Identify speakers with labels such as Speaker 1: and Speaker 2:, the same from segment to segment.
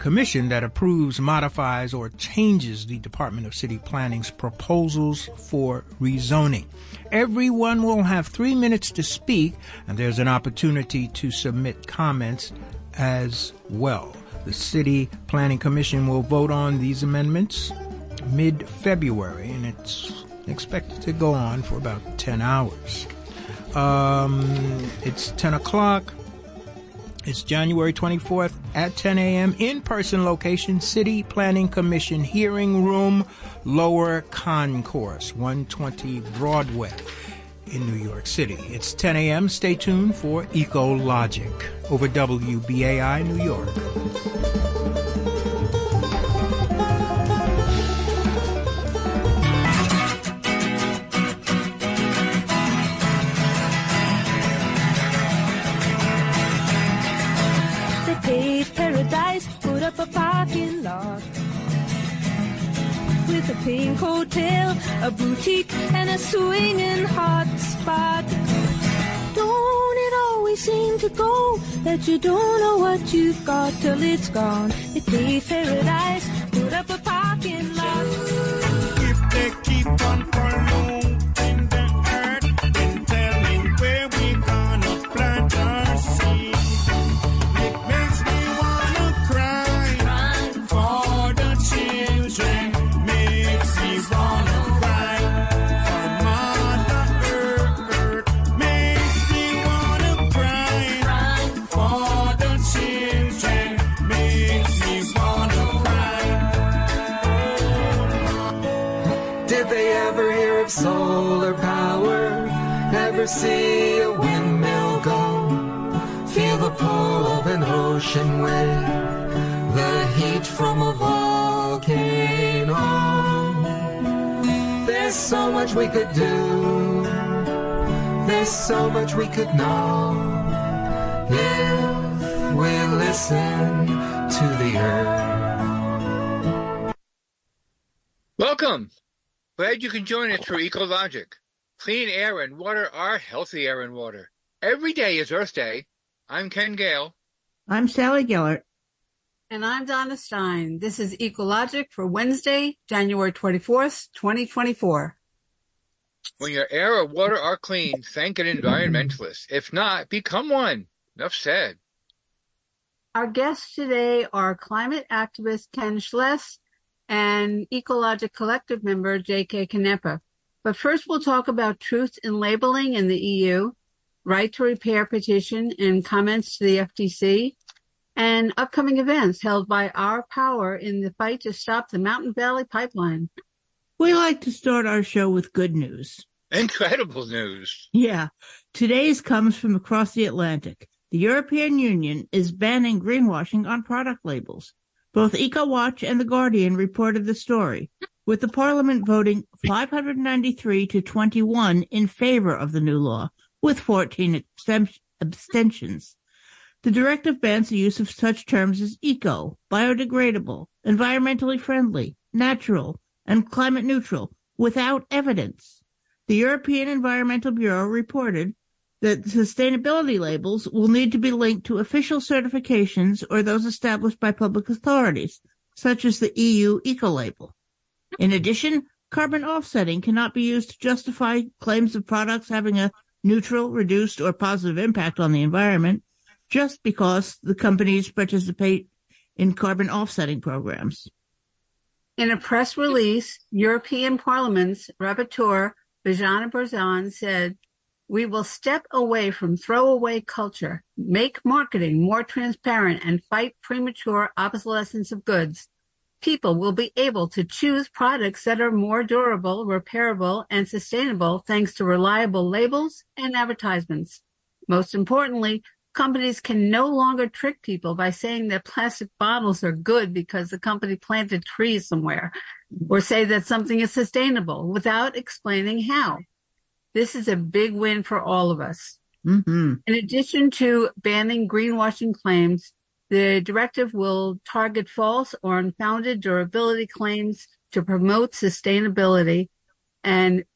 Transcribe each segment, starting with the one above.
Speaker 1: commission that approves, modifies, or changes the Department of City Planning's proposals for rezoning. Everyone will have 3 minutes to speak, and there's an opportunity to submit comments as well. The City Planning Commission will vote on these amendments mid-February, and it's expected to go on for about 10 hours. It's 10 o'clock. It's January 24th at 10 a.m. In-person location, City Planning Commission Hearing Room, Lower Concourse, 120 Broadway in New York City. It's 10 a.m. Stay tuned for Ecologic over WBAI New York.
Speaker 2: Paradise, put up a parking lot with a pink hotel, a boutique, and a swinging hot spot. Don't it always seem to go that you don't know what you've got till it's gone? It pays paradise, put up a parking lot.
Speaker 3: If they keep on polluting the earth, then tell me where we gonna plant our seed.
Speaker 4: Solar power, ever see a windmill go? Feel the pull of an ocean wave, the heat from a volcano. There's so much we could do, there's so much we could know, if we listen to the earth.
Speaker 5: Welcome. Glad you can join us for Ecologic. Clean air and water are healthy air and water. Every day is Earth Day. I'm Ken Gale.
Speaker 6: I'm Sally Gellert.
Speaker 7: And I'm Donna Stein. This is Ecologic for Wednesday, January 24th, 2024.
Speaker 5: When your air or water are clean, thank an environmentalist. If not, become one. Enough said.
Speaker 7: Our guests today are climate activist Ken Schless and Ecologic Collective member J.K. Canepa. But first we'll talk about truth in labeling in the EU, right to repair petition and comments to the FTC, and upcoming events held by Our Power in the fight to stop the Mountain Valley Pipeline.
Speaker 6: We like to start our show with good news.
Speaker 5: Incredible news.
Speaker 6: Yeah. Today's comes from across the Atlantic. The European Union is banning greenwashing on product labels. Both EcoWatch and The Guardian reported the story, with the Parliament voting 593 to 21 in favor of the new law, with 14 abstentions. The directive bans the use of such terms as eco, biodegradable, environmentally friendly, natural, and climate neutral, without evidence. The European Environmental Bureau reported that sustainability labels will need to be linked to official certifications or those established by public authorities, such as the EU Ecolabel. In addition, carbon offsetting cannot be used to justify claims of products having a neutral, reduced, or positive impact on the environment, just because the companies participate in carbon offsetting programs.
Speaker 7: In a press release, European Parliament's rapporteur, Biljana Borzan, said, "We will step away from throwaway culture, make marketing more transparent, and fight premature obsolescence of goods. People will be able to choose products that are more durable, repairable, and sustainable thanks to reliable labels and advertisements. Most importantly, companies can no longer trick people by saying that plastic bottles are good because the company planted trees somewhere, or say that something is sustainable without explaining how. This is a big win for all of us."
Speaker 6: Mm-hmm.
Speaker 7: In addition to banning greenwashing claims, the directive will target false or unfounded durability claims to promote sustainability and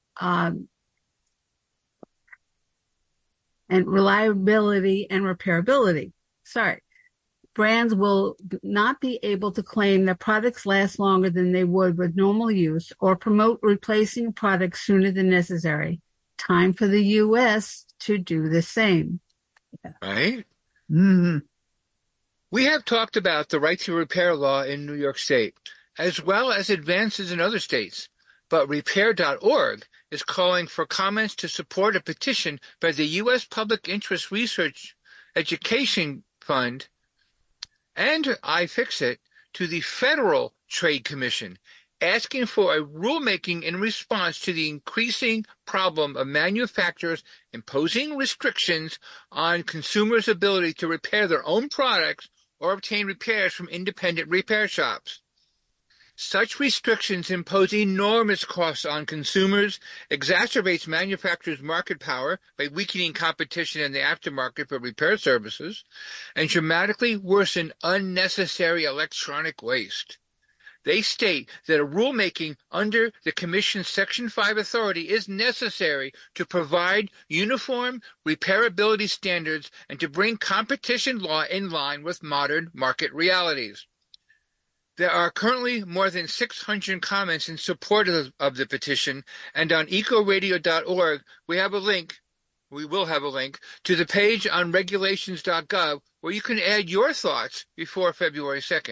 Speaker 7: reliability and repairability. brands will not be able to claim that products last longer than they would with normal use or promote replacing products sooner than necessary. Time for the U.S. to do the same.
Speaker 5: Right?
Speaker 6: Mm-hmm.
Speaker 5: We have talked about the right to repair law in New York State, as well as advances in other states. But Repair.org is calling for comments to support a petition by the U.S. Public Interest Research Education Fund and iFixit to the Federal Trade Commission, asking for a rulemaking in response to the increasing problem of manufacturers imposing restrictions on consumers' ability to repair their own products or obtain repairs from independent repair shops. Such restrictions impose enormous costs on consumers, exacerbates manufacturers' market power by weakening competition in the aftermarket for repair services, and dramatically worsen unnecessary electronic waste. They state that a rulemaking under the Commission's Section 5 authority is necessary to provide uniform repairability standards and to bring competition law in line with modern market realities. There are currently more than 600 comments in support of the petition, and on ecoradio.org we will have a link to the page on regulations.gov where you can add your thoughts before February 2nd.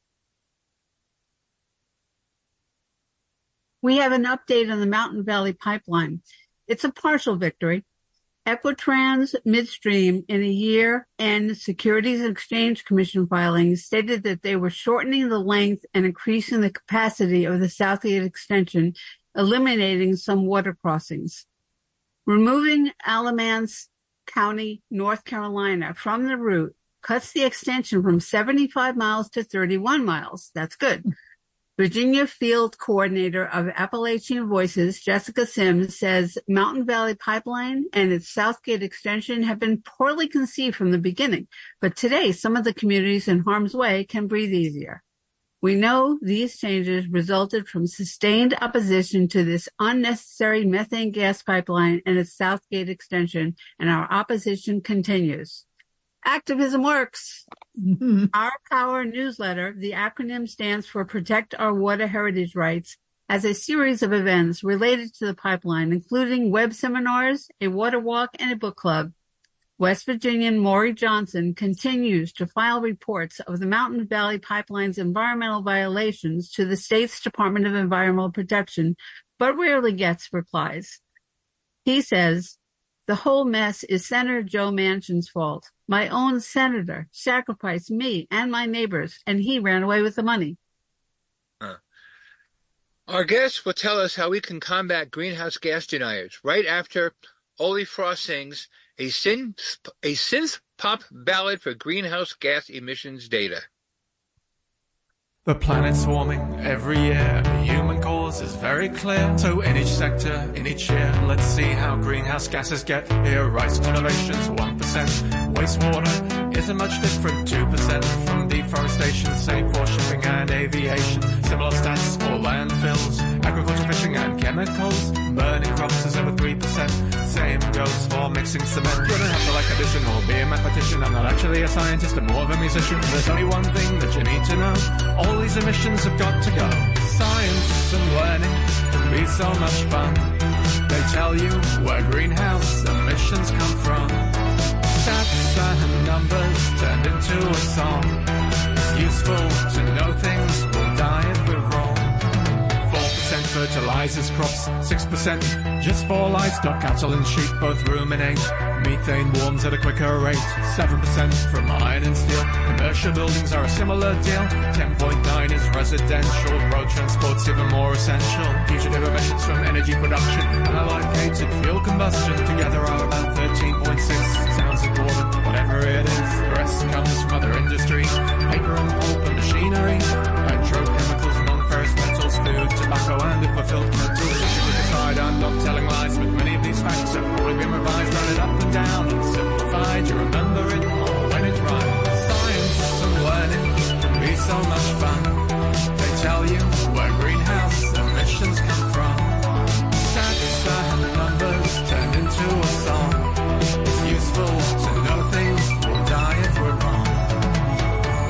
Speaker 7: We have an update on the Mountain Valley Pipeline. It's a partial victory. Equitrans Midstream, in a year-end Securities and Exchange Commission filing, stated that they were shortening the length and increasing the capacity of the Southgate extension, eliminating some water crossings. Removing Alamance County, North Carolina, from the route cuts the extension from 75 miles to 31 miles. That's good. Virginia Field Coordinator of Appalachian Voices, Jessica Sims, says Mountain Valley Pipeline and its Southgate extension have been poorly conceived from the beginning, but today some of the communities in harm's way can breathe easier. We know these changes resulted from sustained opposition to this unnecessary methane gas pipeline and its Southgate extension, and our opposition continues. Activism works. Our Power newsletter, the acronym stands for Protect Our Water Heritage Rights, has a series of events related to the pipeline, including web seminars, a water walk, and a book club. West Virginian Maury Johnson continues to file reports of the Mountain Valley Pipeline's environmental violations to the state's Department of Environmental Protection, but rarely gets replies. He says, the whole mess is Senator Joe Manchin's fault. My own senator sacrificed me and my neighbors, and he ran away with the money.
Speaker 5: Our guest will tell us how we can combat greenhouse gas deniers right after Oli Frost sings a synth pop ballad for greenhouse gas emissions data.
Speaker 8: The planet's warming every year. The human cause is very clear. So in each sector, in each year, let's see how greenhouse gases get here. Rice conservation's 1%. Wastewater isn't much different, 2% from deforestation, same for shipping and aviation. Similar stats for landfills, agriculture, fishing and chemicals. Burning crops is over 3%. Same goes for mixing cement. You don't have to like addition or be a mathematician. I'm not actually a scientist, I'm more of a musician. There's only one thing that you need to know. All these emissions have got to go. Science and learning can be so much fun. They tell you where greenhouse emissions come from. Stats and numbers turned into a song. It's useful to know things will die if we're wrong. 4% fertilizes crops, 6% just for livestock, cattle and sheep both ruminate. Methane warms at a quicker rate, 7% from iron and steel. Commercial buildings are a similar deal, 10.9 is residential. Road transport's even more essential. Fugitive emissions from energy production and allocated fuel combustion together are about 13.6. Sounds important, whatever it is. The rest comes from other industries, paper and pulp and machinery, petrochemicals, non-ferrous metals, food, tobacco and fulfilled metals. I'm not telling lies, but many of these facts have probably been revised, rounded up and down and simplified. You remember it more when it's right. Science and learning can be so much fun. They tell you where greenhouse emissions come from. Stats and numbers turned into a song. It's useful to know things will die if we're wrong.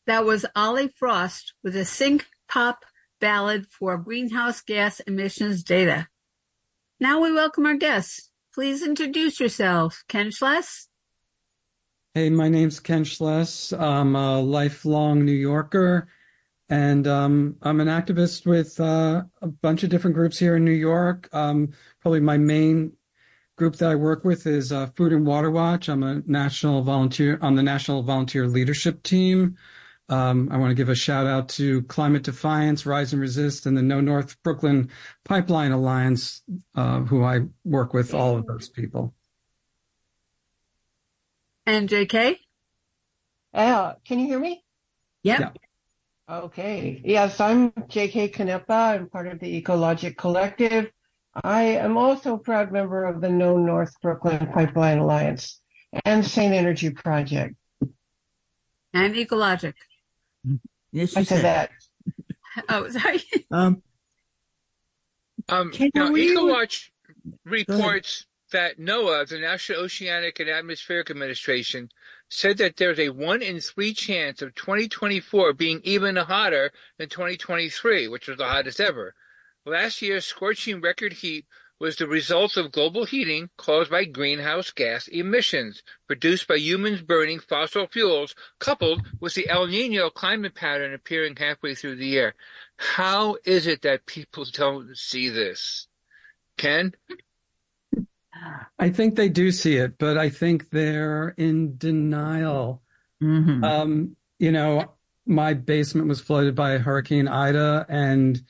Speaker 7: That was Ollie Frost with a sync pop ballad for greenhouse gas emissions data. Now we welcome our guests. Please introduce yourself. Ken Schless?
Speaker 9: Hey, my name's Ken Schless. I'm a lifelong New Yorker, and I'm an activist with a bunch of different groups here in New York. Probably my main group that I work with is Food and Water Watch. I'm a national volunteer on the National Volunteer Leadership Team. I want to give a shout out to Climate Defiance, Rise and Resist, and the No North Brooklyn Pipeline Alliance, who I work with, all of those people.
Speaker 7: And JK?
Speaker 10: Can you hear me?
Speaker 7: Yep.
Speaker 9: Yeah.
Speaker 10: Okay. Yes, I'm JK Canepa. I'm part of the Ecologic Collective. I am also a proud member of the No North Brooklyn Pipeline Alliance and Sane Energy Project.
Speaker 7: And Ecologic.
Speaker 6: Yes,
Speaker 10: I said that.
Speaker 7: Oh, sorry.
Speaker 5: EcoWatch reports that NOAA, the National Oceanic and Atmospheric Administration, said that there's a 1 in 3 chance of 2024 being even hotter than 2023, which was the hottest ever. Last year's scorching record heat was the result of global heating caused by greenhouse gas emissions produced by humans burning fossil fuels, coupled with the El Nino climate pattern appearing halfway through the year. How is it that people don't see this? Ken?
Speaker 9: I think they do see it, but I think they're in denial.
Speaker 6: Mm-hmm.
Speaker 9: My basement was flooded by Hurricane Ida, and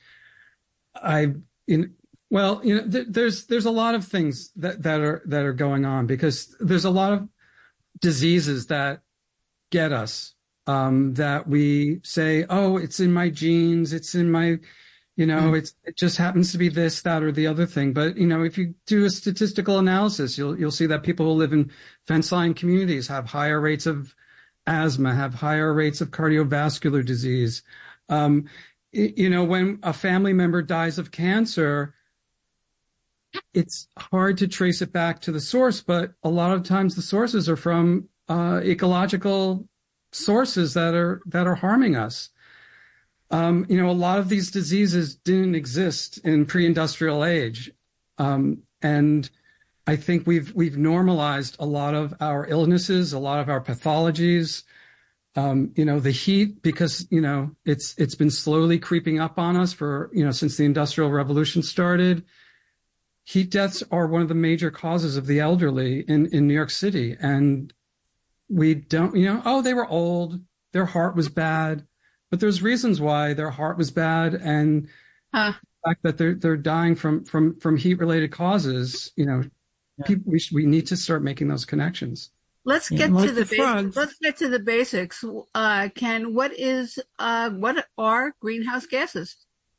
Speaker 9: there's a lot of things that are going on, because there's a lot of diseases that get us, that we say, oh, it's in my genes, it's in my, it just happens to be this, that, or the other thing. But, if you do a statistical analysis, you'll see that people who live in fence-line communities have higher rates of asthma, have higher rates of cardiovascular disease. When a family member dies of cancer, it's hard to trace it back to the source, but a lot of times the sources are from ecological sources that are harming us. A lot of these diseases didn't exist in pre-industrial age, and I think we've normalized a lot of our illnesses, a lot of our pathologies. The heat, because it's been slowly creeping up on us for since the Industrial Revolution started. Heat deaths are one of the major causes of the elderly in New York City. And we don't, they were old, their heart was bad, but there's reasons why their heart was bad. And the fact that they're dying from heat related causes, we need to start making those connections.
Speaker 7: Let's get to the basics. Let's get to the basics. Ken, what are greenhouse gases?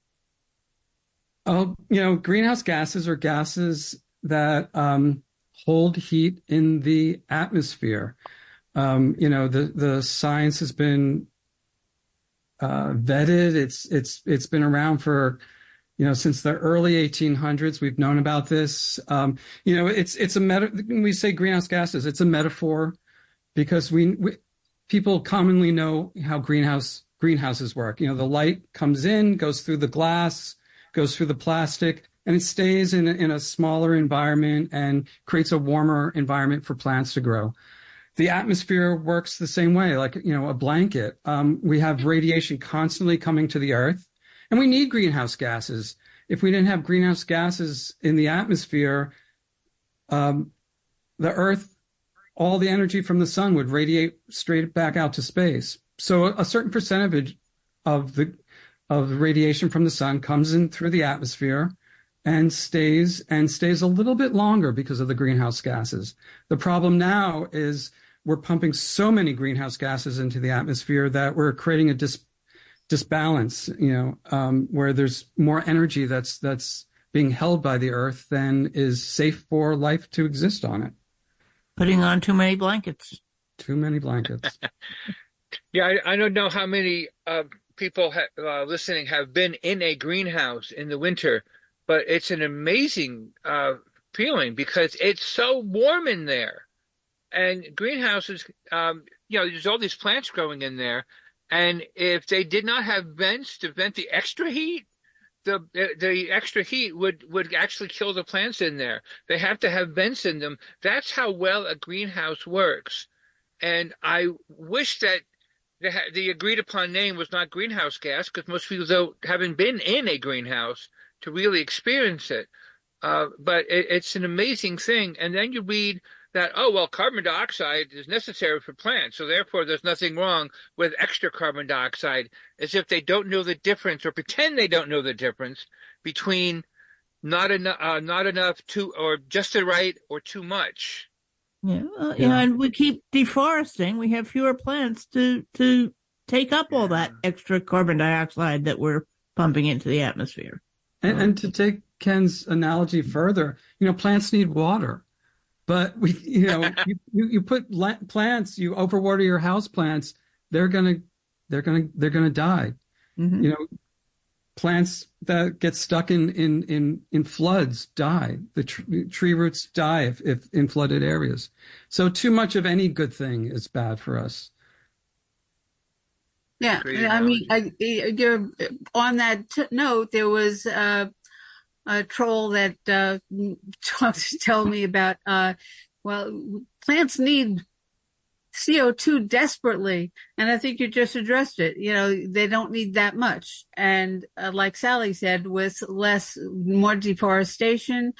Speaker 9: Oh, greenhouse gases are gases that hold heat in the atmosphere. The science has been vetted. It's been around for since the early 1800s. We've known about this. It's when we say greenhouse gases, it's a metaphor, because people commonly know how greenhouses work. The light comes in, goes through the glass, goes through the plastic, and it stays in a smaller environment and creates a warmer environment for plants to grow. The atmosphere works the same way, like, a blanket. We have radiation constantly coming to the earth, and we need greenhouse gases. If we didn't have greenhouse gases in the atmosphere, the earth, all the energy from the sun would radiate straight back out to space. So a certain percentage of the radiation from the sun comes in through the atmosphere and stays a little bit longer because of the greenhouse gases. The problem now is we're pumping so many greenhouse gases into the atmosphere that we're creating a disbalance, where there's more energy that's being held by the earth than is safe for life to exist on it.
Speaker 6: Putting on too many blankets.
Speaker 9: Too many blankets.
Speaker 5: Yeah, I don't know how many people listening have been in a greenhouse in the winter, but it's an amazing feeling because it's so warm in there. And greenhouses, there's all these plants growing in there, And if they did not have vents to vent the extra heat, the extra heat would actually kill the plants in there. They have to have vents in them. That's how well a greenhouse works. And I wish that the agreed upon name was not greenhouse gas, because most people haven't been in a greenhouse to really experience it. But it's an amazing thing. And then you read that, oh, well, carbon dioxide is necessary for plants, so therefore there's nothing wrong with extra carbon dioxide, as if they don't know the difference or pretend they don't know the difference between not enough, too, or just the right, or too much.
Speaker 6: Yeah, and we keep deforesting. We have fewer plants to take up all that extra carbon dioxide that we're pumping into the atmosphere.
Speaker 9: And to take Ken's analogy further, plants need water. But you put plants, you overwater your house plants, they're gonna die.
Speaker 6: Mm-hmm.
Speaker 9: Plants that get stuck in floods die. The tree roots die if in flooded areas. So too much of any good thing is bad for us.
Speaker 7: Yeah, I mean, you're on that note. There was a troll that told me about, plants need CO2 desperately. And I think you just addressed it. They don't need that much. And like Sally said, with more deforestation,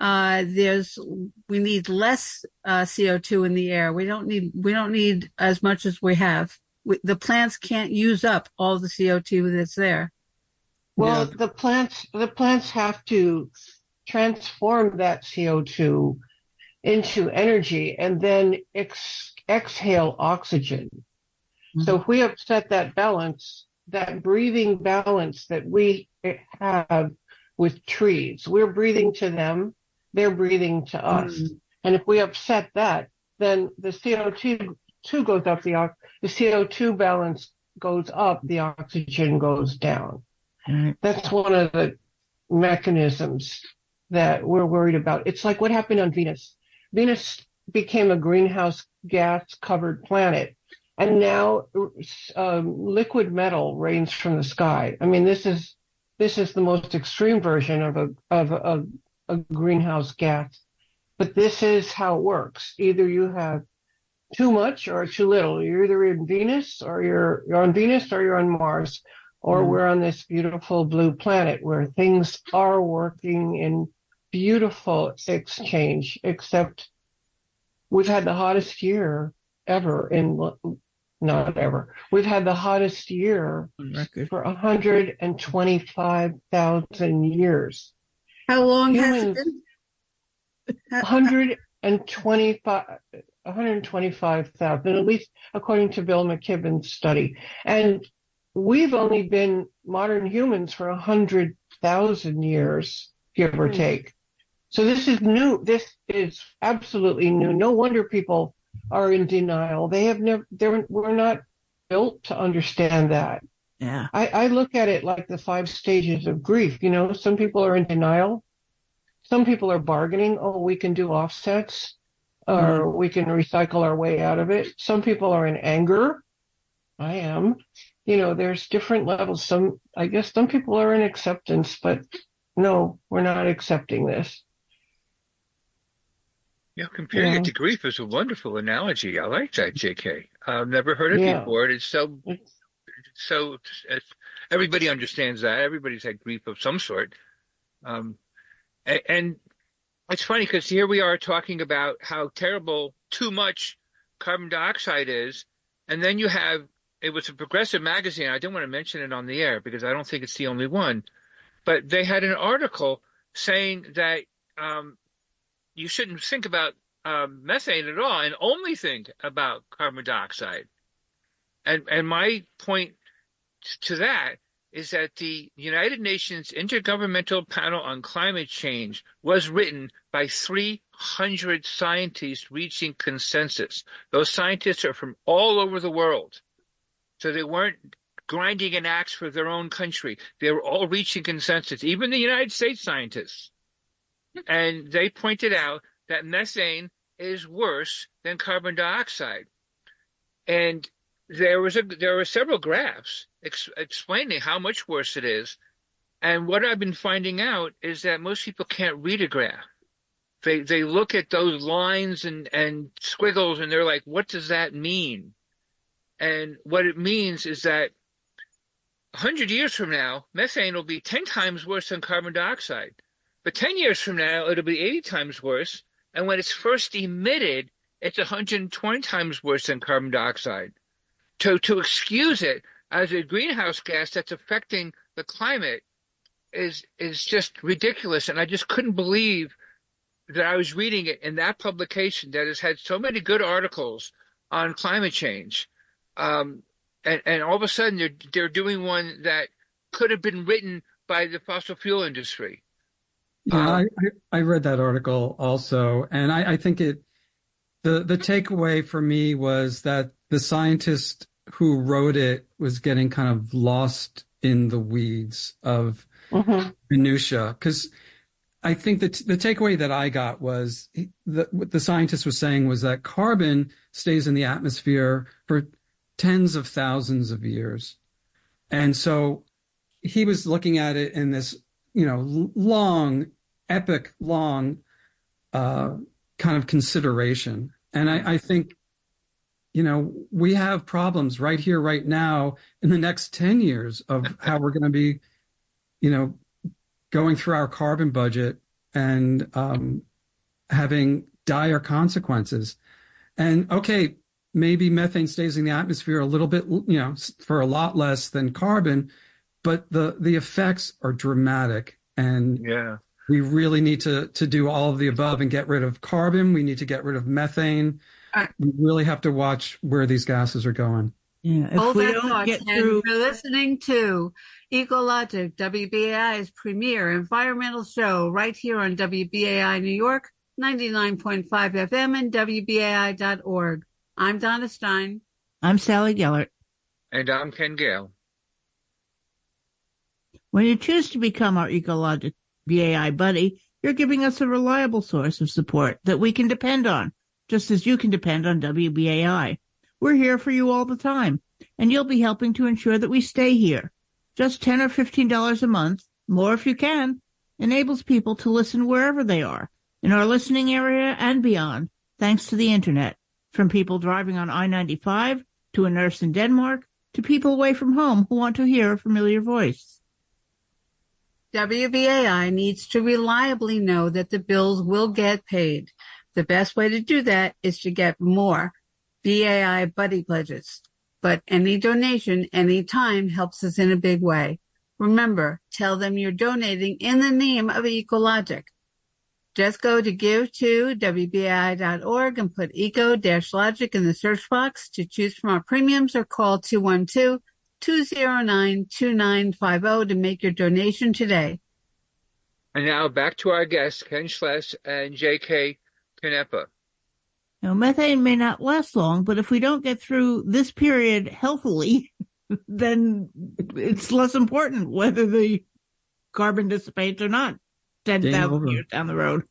Speaker 7: we need less CO2 in the air. We don't need as much as we have. The plants can't use up all the CO2 that's there.
Speaker 10: Well, the plants have to transform that CO2 into energy and then exhale oxygen. Mm-hmm. So if we upset that balance, that breathing balance that we have with trees, we're breathing to them, they're breathing to us. Mm-hmm. And if we upset that, then the CO2 goes up, the CO2 balance goes up, the oxygen goes down. Mm-hmm. That's one of the mechanisms that we're worried about. It's like what happened on Venus. Venus became a greenhouse gas covered planet, and now liquid metal rains from the sky. I mean, this is the most extreme version of a greenhouse gas, but this is how it works. Either you have too much or too little. You're either in Venus, or you're on Venus, or you're on Mars, or we're on this beautiful blue planet where things are working in beautiful exchange, except we've had the hottest year ever we've had the hottest year for 125,000 years.
Speaker 7: How long has it been?
Speaker 10: 125,000, at least according to Bill McKibben's study. And we've only been modern humans for 100,000 years, give or take. So this is new. This is absolutely new. No wonder people are in denial. We're not built to understand that.
Speaker 6: Yeah.
Speaker 10: I look at it like the 5 stages of grief. Some people are in denial. Some people are bargaining. Oh, we can do offsets, or we can recycle our way out of it. Some people are in anger. I am. There's different levels. I guess some people are in acceptance, but no, we're not accepting this.
Speaker 5: Yeah, comparing it to grief is a wonderful analogy. I like that, JK. I've never heard it before. It's so everybody understands that. Everybody's had grief of some sort. And it's funny because here we are talking about how terrible too much carbon dioxide is. And then it was a progressive magazine. I didn't want to mention it on the air because I don't think it's the only one. But they had an article saying that you shouldn't think about methane at all and only think about carbon dioxide. And my point to that is that the United Nations Intergovernmental Panel on Climate Change was written by 300 scientists reaching consensus. Those scientists are from all over the world. So they weren't grinding an axe for their own country. They were all reaching consensus, even the United States scientists. And they pointed out that methane is worse than carbon dioxide. And there were several graphs explaining how much worse it is. And what I've been finding out is that most people can't read a graph. They look at those lines and squiggles and they're like, what does that mean? And what it means is that 100 years from now, methane will be 10 times worse than carbon dioxide. But 10 years from now, it'll be 80 times worse. And when it's first emitted, it's 120 times worse than carbon dioxide. To excuse it as a greenhouse gas that's affecting the climate is just ridiculous. And I just couldn't believe that I was reading it in that publication that has had so many good articles on climate change. And all of a sudden they're doing one that could have been written by the fossil fuel industry.
Speaker 9: Yeah, I read that article also, and I think the takeaway for me was that the scientist who wrote it was getting kind of lost in the weeds of minutia. Because I think that the takeaway that I got was what the scientist was saying was that carbon stays in the atmosphere for tens of thousands of years. And so he was looking at it in this, long, epic, long kind of consideration. And I think, we have problems right here, right now, in the next 10 years of how we're going to be, going through our carbon budget and having dire consequences. And okay, maybe methane stays in the atmosphere a little bit, for a lot less than carbon, but the effects are dramatic. And we really need to do all of the above and get rid of carbon. We need to get rid of methane. We really have to watch where these gases are going.
Speaker 6: Yeah, if we don't get through.
Speaker 7: You're listening to Ecologic, WBAI's premier environmental show, right here on WBAI New York, 99.5 FM and WBAI.org. I'm Donna Stein.
Speaker 6: I'm Sally Gellert.
Speaker 5: And I'm Ken Gale.
Speaker 6: When you choose to become our Ecologic BAI buddy, you're giving us a reliable source of support that we can depend on, just as you can depend on WBAI. We're here for you all the time, and you'll be helping to ensure that we stay here. Just $10 or $15 a month, more if you can, enables people to listen wherever they are, in our listening area and beyond, thanks to the Internet. From people driving on I-95, to a nurse in Denmark, to people away from home who want to hear a familiar voice.
Speaker 7: WBAI needs to reliably know that the bills will get paid. The best way to do that is to get more BAI buddy pledges. But any donation, anytime, helps us in a big way. Remember, tell them you're donating in the name of Ecologic. Just go to give2wbai.org and put eco-logic in the search box to choose from our premiums, or call 212-209-2950 to make your donation today.
Speaker 5: And now back to our guests, Ken Schles and J.K. Canepa.
Speaker 6: Now, methane may not last long, but if we don't get through this period healthily, then it's less important whether the carbon dissipates or not 10,000 years down the road.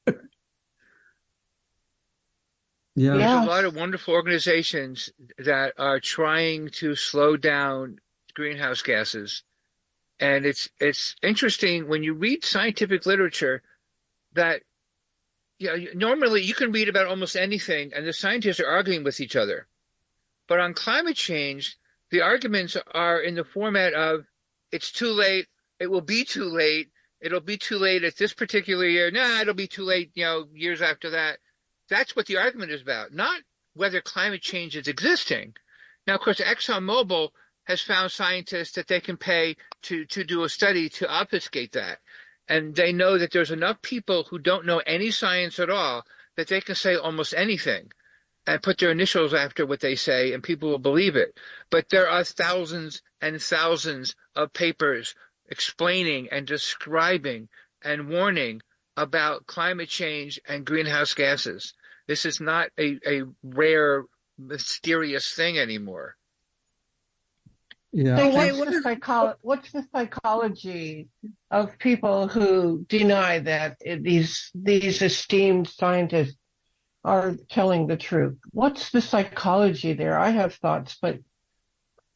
Speaker 5: There's a lot of wonderful organizations that are trying to slow down greenhouse gases. And it's interesting when you read scientific literature that normally you can read about almost anything and the scientists are arguing with each other. But on climate change, the arguments are in the format of it's too late, it will be too late, it'll be too late at this particular year, it'll be too late, years after that. That's what the argument is about, not whether climate change is existing. Now, of course, ExxonMobil has found scientists that they can pay to do a study to obfuscate that. And they know that there's enough people who don't know any science at all that they can say almost anything and put their initials after what they say, and people will believe it. But there are thousands and thousands of papers explaining and describing and warning about climate change and greenhouse gases. This is not a rare, mysterious thing anymore.
Speaker 10: Yeah. So what's the psychology of people who deny that these esteemed scientists are telling the truth? What's the psychology there? I have thoughts, but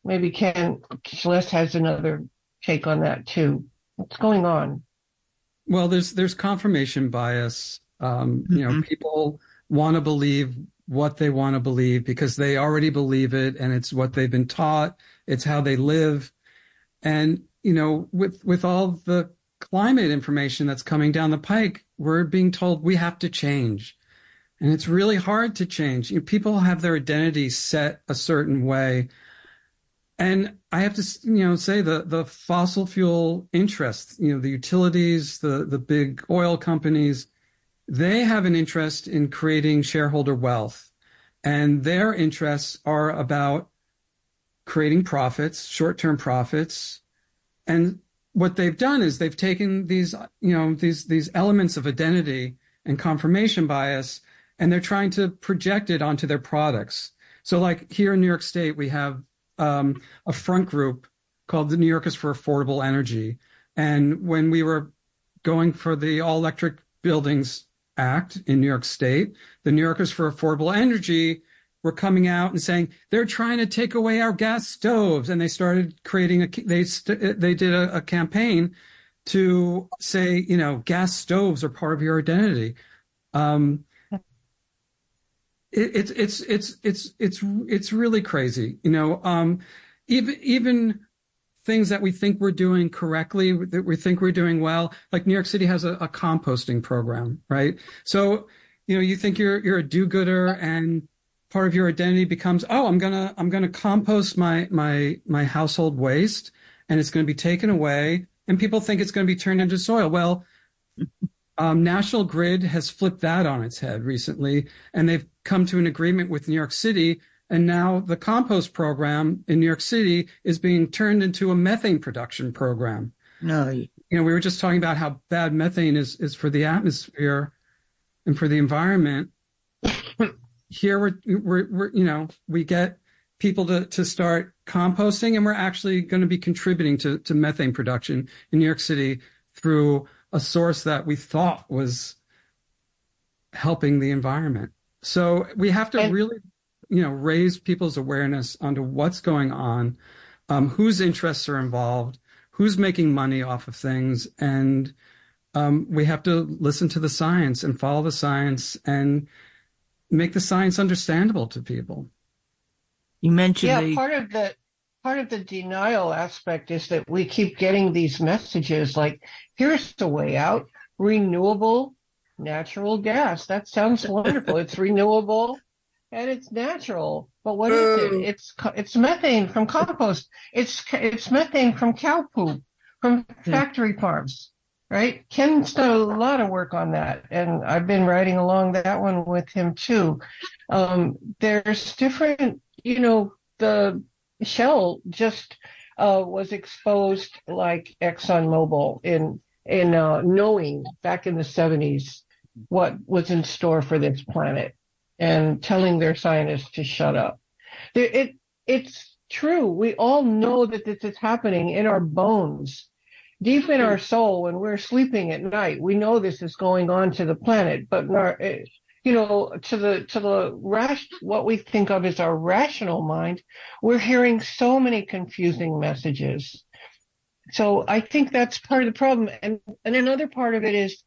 Speaker 10: maybe Celeste has another take on that too. What's going on?
Speaker 9: Well, there's confirmation bias. People want to believe what they want to believe because they already believe it, and it's what they've been taught. It's how they live. And, with all the climate information that's coming down the pike, we're being told we have to change. And it's really hard to change. People have their identity set a certain way. And I have to, say the fossil fuel interests, the utilities, the big oil companies, they have an interest in creating shareholder wealth. And their interests are about creating profits, short-term profits. And what they've done is they've taken these elements of identity and confirmation bias, and they're trying to project it onto their products. So like here in New York State, we have a front group called the New Yorkers for Affordable Energy. And when we were going for the All Electric Buildings Act in New York State, the New Yorkers for Affordable Energy were coming out and saying they're trying to take away our gas stoves, and they started creating they did a campaign to say gas stoves are part of your identity. It's really crazy. Even things that we think we're doing correctly, that we think we're doing well, like New York City has a composting program, right? So, you think you're a do-gooder, and part of your identity becomes, I'm gonna compost my household waste, and it's going to be taken away, and people think it's going to be turned into soil. Well, National Grid has flipped that on its head recently, and they've come to an agreement with New York City. And now the compost program in New York City is being turned into a methane production program.
Speaker 6: No,
Speaker 9: we were just talking about how bad methane is for the atmosphere and for the environment. Here we're we get people to start composting, and we're actually going to be contributing to methane production in New York City through a source that we thought was helping the environment. So we have to really, raise people's awareness onto what's going on, whose interests are involved, who's making money off of things. And we have to listen to the science and follow the science and make the science understandable to people.
Speaker 6: You mentioned
Speaker 10: part of the denial aspect is that we keep getting these messages like, here's the way out, renewable natural gas. That sounds wonderful. It's renewable and it's natural. But what is it? It's methane from compost. It's methane from cow poop, from factory farms, right? Ken's done a lot of work on that, and I've been riding along that one with him too. There's different, the Shell just was exposed like ExxonMobil in knowing back in the 70s what was in store for this planet and telling their scientists to shut up. It's true. We all know that this is happening in our bones, deep in our soul. When we're sleeping at night, we know this is going on to the planet, but in our, to the what we think of as our rational mind, we're hearing so many confusing messages. So I think that's part of the problem. And another part of it is,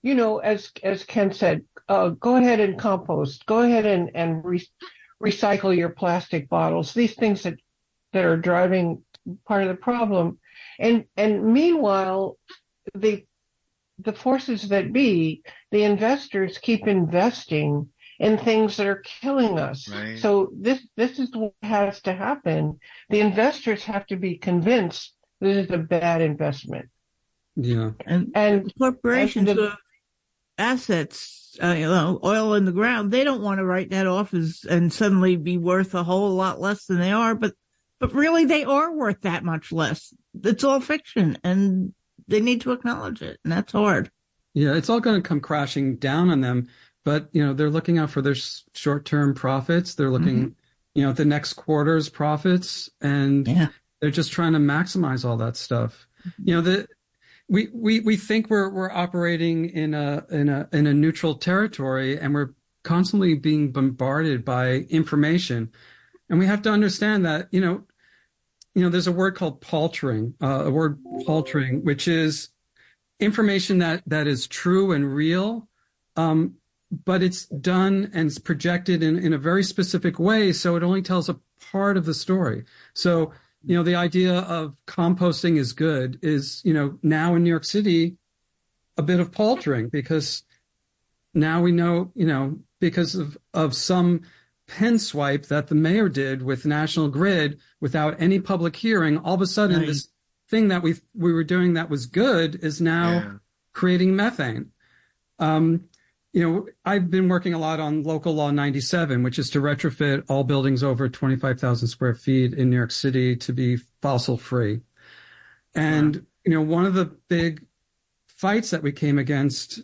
Speaker 10: as Ken said, go ahead and compost, go ahead and recycle your plastic bottles, these things that are driving part of the problem. And meanwhile, the forces that be, the investors keep investing in things that are killing us. Right. So this is what has to happen. The investors have to be convinced this is a bad investment.
Speaker 9: Yeah.
Speaker 6: And corporations who have assets, oil in the ground, they don't want to write that off and suddenly be worth a whole lot less than they are. But really, they are worth that much less. It's all fiction, and they need to acknowledge it, and that's hard.
Speaker 9: Yeah, it's all going to come crashing down on them. But, they're looking out for their short-term profits. They're looking, at the next quarter's profits, and they're just trying to maximize all that stuff. We think we're operating in a neutral territory, and we're constantly being bombarded by information. And we have to understand that, there's a word called paltering, which is information that is true and real, but it's done and it's projected in a very specific way, so it only tells a part of the story. So, the idea of composting is good is, now in New York City, a bit of paltering, because now we know, because of some pen swipe that the mayor did with National Grid without any public hearing, all of a sudden this thing that we were doing that was good is now creating methane. I've been working a lot on Local Law 97, which is to retrofit all buildings over 25,000 square feet in New York City to be fossil free. And, one of the big fights that we came against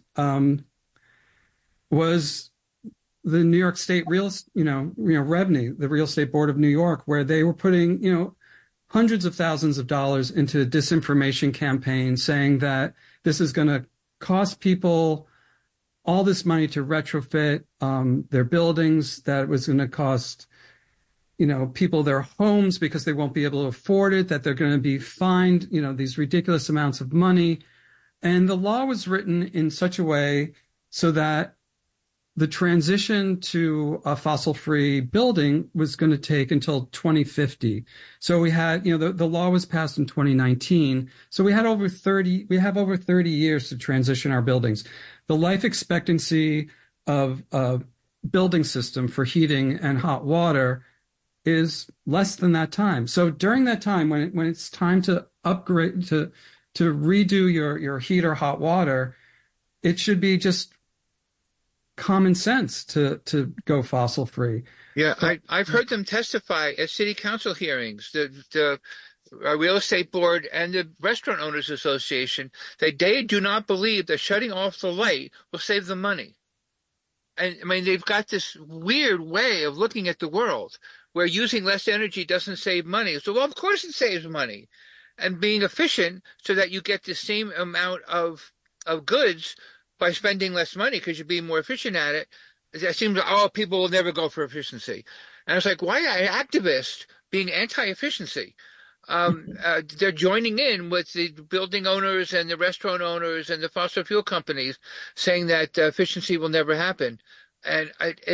Speaker 9: was the New York State revenue, the Real Estate Board of New York, where they were putting, hundreds of thousands of dollars into disinformation campaigns saying that this is going to cost people all this money to retrofit their buildings, that it was going to cost, people their homes because they won't be able to afford it, that they're going to be fined, these ridiculous amounts of money. And the law was written in such a way so that the transition to a fossil-free building was going to take until 2050. So we had, the law was passed in 2019. So we have over 30 years to transition our buildings. The life expectancy of a building system for heating and hot water is less than that time. So during that time, when it's time to upgrade, to redo your heat or hot water, it should be just common sense to go fossil free.
Speaker 5: Yeah, I've heard them testify at city council hearings, the Real Estate Board and the Restaurant Owners Association, that they do not believe that shutting off the light will save them money. And they've got this weird way of looking at the world where using less energy doesn't save money. So, well, of course it saves money. And being efficient so that you get the same amount of goods by spending less money because you're being more efficient at it. It seems like, people will never go for efficiency. And I was like, why are activists being anti-efficiency? They're joining in with the building owners and the restaurant owners and the fossil fuel companies saying that efficiency will never happen. And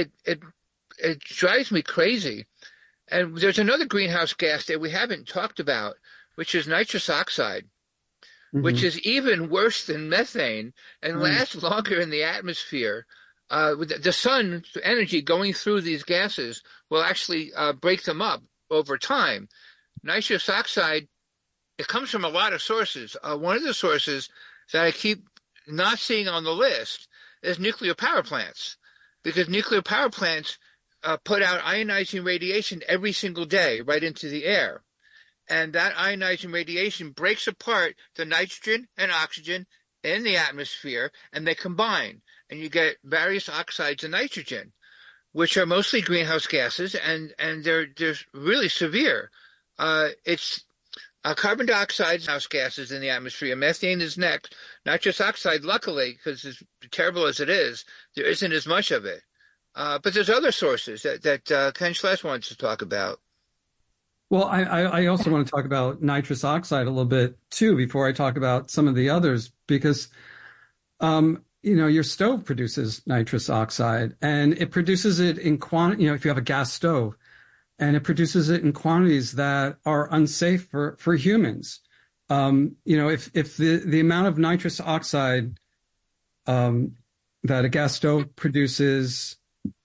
Speaker 5: it drives me crazy. And there's another greenhouse gas that we haven't talked about, which is nitrous oxide, which is even worse than methane and lasts longer in the atmosphere. The sun's energy going through these gases will actually break them up over time. Nitrous oxide, it comes from a lot of sources. One of the sources that I keep not seeing on the list is nuclear power plants, because nuclear power plants put out ionizing radiation every single day right into the air. And that ionizing radiation breaks apart the nitrogen and oxygen in the atmosphere, and they combine, and you get various oxides of nitrogen, which are mostly greenhouse gases, and they're really severe. It's carbon dioxide, greenhouse gases in the atmosphere. Methane is next. Nitrous oxide, luckily, because as terrible as it is, there isn't as much of it. But there's other sources that Ken Schless wants to talk about.
Speaker 9: Well, I also want to talk about nitrous oxide a little bit, too, before I talk about some of the others, because, your stove produces nitrous oxide, and it produces it in quantity, if you have a gas stove, and it produces it in quantities that are unsafe for humans. If the amount of nitrous oxide that a gas stove produces,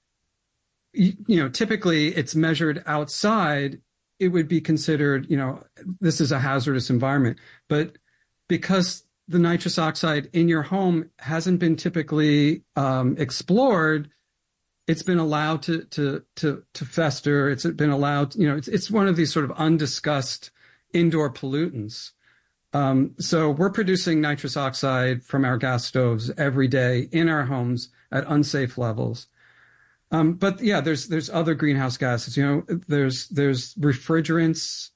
Speaker 9: typically it's measured outside, it would be considered, this is a hazardous environment. But because the nitrous oxide in your home hasn't been typically explored, it's been allowed to fester. It's been allowed, it's one of these sort of undiscussed indoor pollutants. So we're producing nitrous oxide from our gas stoves every day in our homes at unsafe levels. But yeah, there's other greenhouse gases. There's refrigerants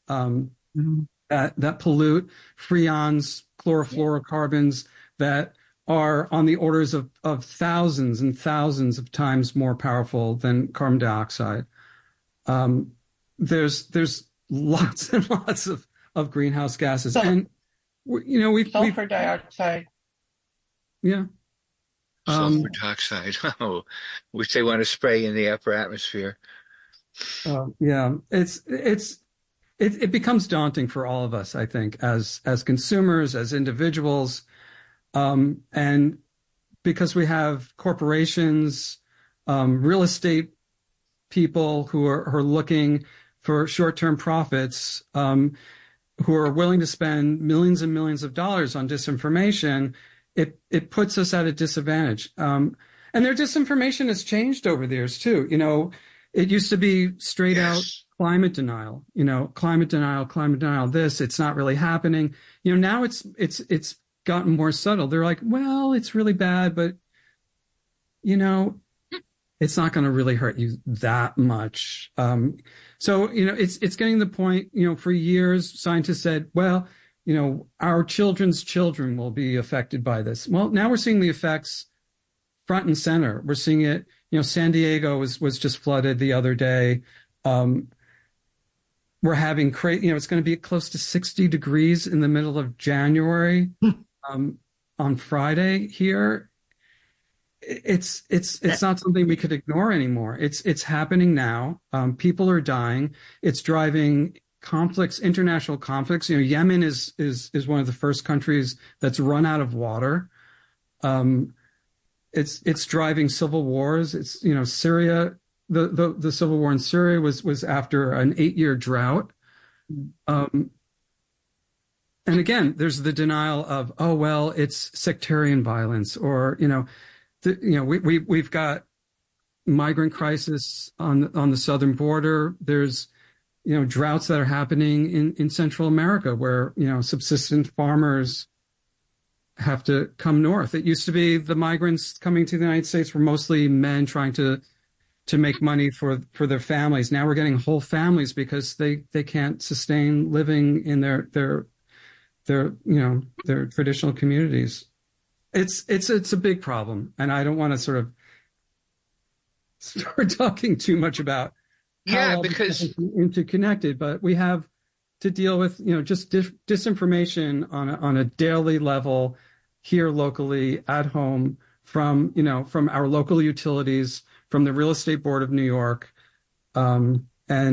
Speaker 9: that pollute, freons, chlorofluorocarbons that are on the orders of thousands and thousands of times more powerful than carbon dioxide. There's lots and lots of greenhouse gases. And, we've
Speaker 10: sulfur dioxide.
Speaker 9: Yeah.
Speaker 5: Sulfur dioxide. Oh, which they want to spray in the upper atmosphere.
Speaker 9: Yeah. It becomes daunting for all of us, I think, as consumers, as individuals. And because we have corporations, real estate people who are looking for short-term profits, who are willing to spend millions and millions of dollars on disinformation, it puts us at a disadvantage. And their disinformation has changed over the years too. It used to be straight out climate denial, climate denial, this, it's not really happening. Now it's gotten more subtle. They're like, well, it's really bad, but it's not going to really hurt you that much. So, it's getting to the point, for years, scientists said, well, our children's children will be affected by this. Well, now we're seeing the effects front and center. We're seeing it, San Diego was just flooded the other day. We're having it's going to be close to 60 degrees in the middle of January, on Friday here. It's not something we could ignore anymore. It's happening now. People are dying. It's driving conflicts, international conflicts. Yemen is one of the first countries that's run out of water. It's driving civil wars. It's Syria. The civil war in Syria was after an 8-year drought. And again, there's the denial of, oh well, it's sectarian violence, or we've got migrant crisis on the southern border. There's droughts that are happening in Central America where subsistence farmers have to come north. It used to be the migrants coming to the United States were mostly men trying to make money for their families. Now we're getting whole families because they can't sustain living in their traditional communities. It's a big problem, and I don't want to sort of start talking too much about how because interconnected, but we have to deal with just disinformation on a daily level here locally at home from our local utilities, from the Real Estate Board of New York, and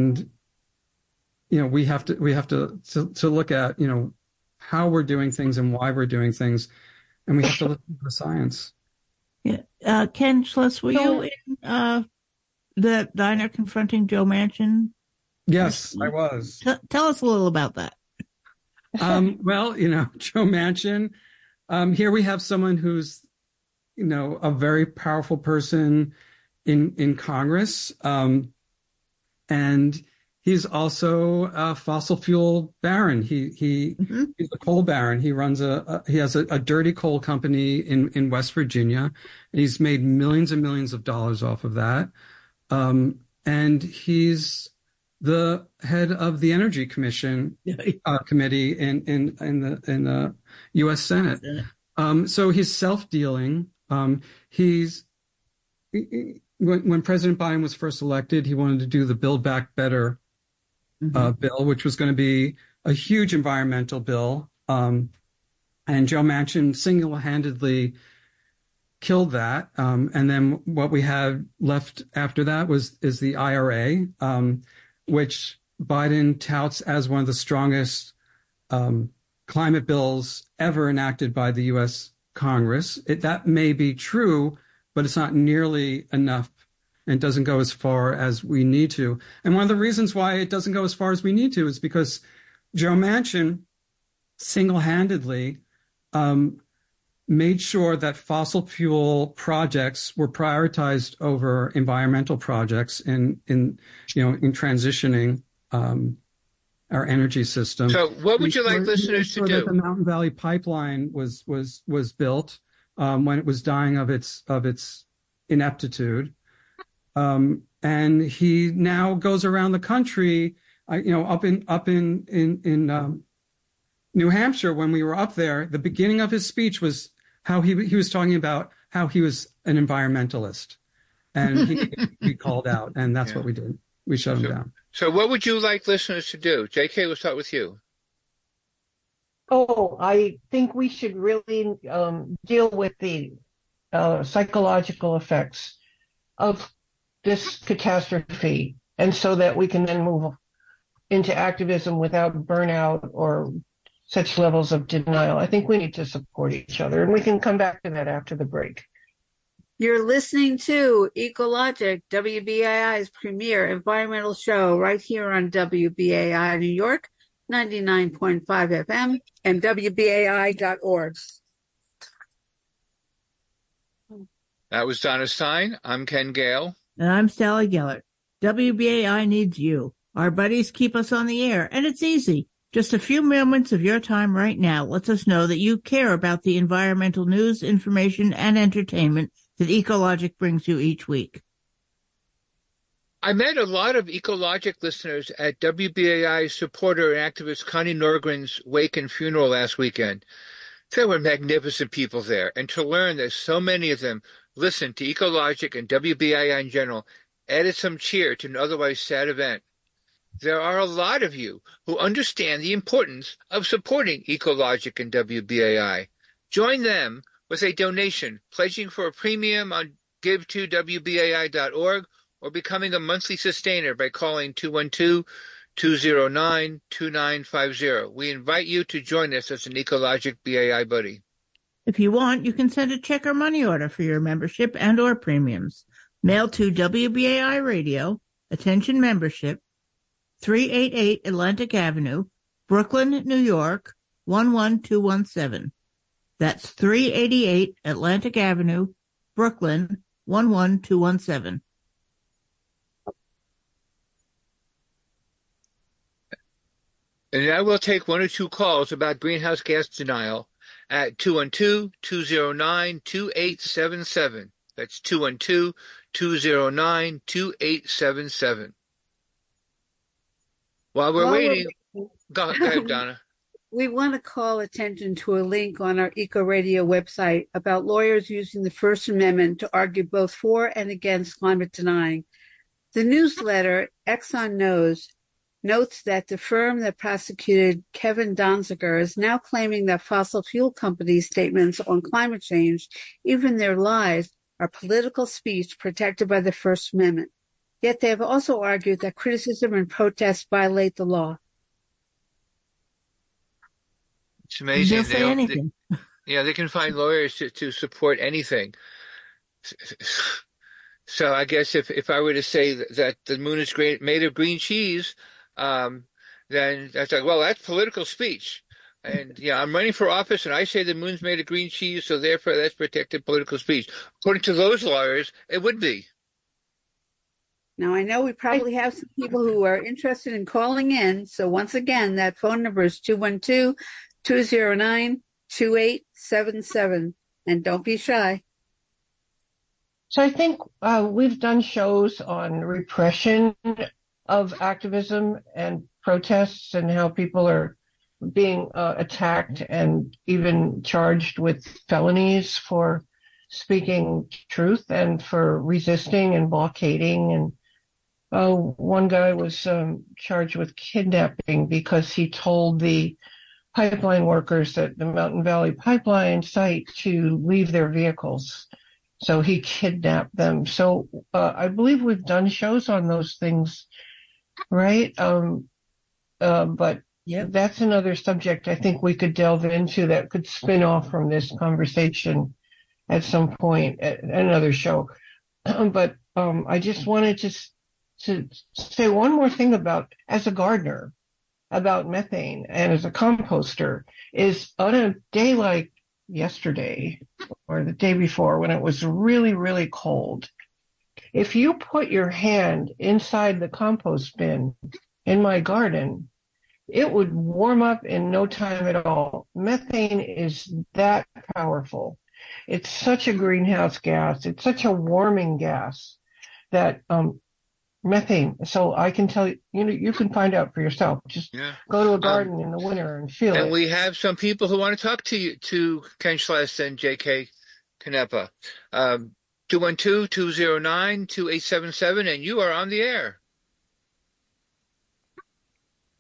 Speaker 9: we have to look at how we're doing things and why we're doing things. And we have to listen to the science.
Speaker 6: Yeah. Ken Schluss, were you in the diner confronting Joe Manchin?
Speaker 9: Yes, I was.
Speaker 6: Tell us a little about that.
Speaker 9: Well, Joe Manchin, here we have someone who's, a very powerful person in Congress. And he's also a fossil fuel baron. He's a coal baron. He runs he has a dirty coal company in West Virginia, and he's made millions and millions of dollars off of that. And he's the head of the Energy Commission committee in the U.S. Senate. So he's self-dealing. When President Biden was first elected, he wanted to do the Build Back Better bill, which was going to be a huge environmental bill. And Joe Manchin single-handedly killed that. And then what we had left after that is the IRA, which Biden touts as one of the strongest climate bills ever enacted by the U.S. Congress. That may be true, but it's not nearly enough and doesn't go as far as we need to. And one of the reasons why it doesn't go as far as we need to is because Joe Manchin single-handedly made sure that fossil fuel projects were prioritized over environmental projects in transitioning our energy system.
Speaker 5: So what would you like listeners to do?
Speaker 9: The Mountain Valley Pipeline was built when it was dying of its ineptitude. And he now goes around the country, up in New Hampshire. When we were up there, the beginning of his speech was how he was talking about how he was an environmentalist, and he called out, and that's what we did. we shut them down.
Speaker 5: So what would you like listeners to do? JK, we'll start with you.
Speaker 10: Oh, I think we should really deal with the psychological effects of this catastrophe, and so that we can then move into activism without burnout or such levels of denial. I think we need to support each other, and we can come back to that after the break.
Speaker 7: You're listening to Ecologic, WBAI's premier environmental show right here on WBAI New York, 99.5 FM and WBAI.org.
Speaker 5: That was Donna Stein. I'm Ken Gale.
Speaker 6: And I'm Sally Gellert. WBAI needs you. Our buddies keep us on the air, and it's easy. Just a few moments of your time right now lets us know that you care about the environmental news, information, and entertainment that Ecologic brings you each week.
Speaker 5: I met a lot of Ecologic listeners at WBAI supporter and activist Connie Norgren's wake and funeral last weekend. There were magnificent people there, and to learn that so many of them listened to Ecologic and WBAI in general added some cheer to an otherwise sad event. There are a lot of you who understand the importance of supporting Ecologic and WBAI. Join them with a donation, pledging for a premium on give2wbai.org or becoming a monthly sustainer by calling 212-209-2950. We invite you to join us as an Ecologic BAI buddy.
Speaker 6: If you want, you can send a check or money order for your membership and or premiums. Mail to WBAI Radio, attention membership, 388 Atlantic Avenue, Brooklyn, New York, 11217. That's 388 Atlantic Avenue, Brooklyn, 11217.
Speaker 5: And I will take one or two calls about greenhouse gas denial at 212-209-2877. That's 212-209-2877. While we're waiting, go ahead, Donna.
Speaker 7: We want to call attention to a link on our Eco Radio website about lawyers using the First Amendment to argue both for and against climate denying. The newsletter, Exxon Knows, notes that the firm that prosecuted Kevin Donziger is now claiming that fossil fuel companies' statements on climate change, even their lies, are political speech protected by the First Amendment. Yet they have also argued that criticism and protests violate the law.
Speaker 5: It's amazing.
Speaker 6: They'll say anything.
Speaker 5: They can find lawyers to support anything. So I guess if I were to say that the moon is made of green cheese, then that's like, well, that's political speech. And I'm running for office and I say the moon's made of green cheese, so therefore that's protected political speech. According to those lawyers, it would be.
Speaker 7: Now, I know we probably have some people who are interested in calling in. So once again, that phone number is 212-209-2877. And don't be shy.
Speaker 10: So I think we've done shows on repression of activism and protests and how people are being attacked and even charged with felonies for speaking truth and for resisting and blockading. And one guy was charged with kidnapping because he told the pipeline workers at the Mountain Valley Pipeline site to leave their vehicles. So he kidnapped them. So I believe we've done shows on those things, right? But that's another subject I think we could delve into that could spin off from this conversation at some point at another show. But I just wanted to say one more thing about, as a gardener, about methane and as a composter, is on a day like yesterday or the day before when it was really, really cold, if you put your hand inside the compost bin in my garden, it would warm up in no time at all. Methane is that powerful. It's such a greenhouse gas. It's such a warming gas that methane. So I can tell you, you can find out for yourself. Just go to a garden in the winter and feel it.
Speaker 5: And we have some people who want to talk to you, to Ken Schless and J.K. Canepa. 212-209-2877, and you are on the air.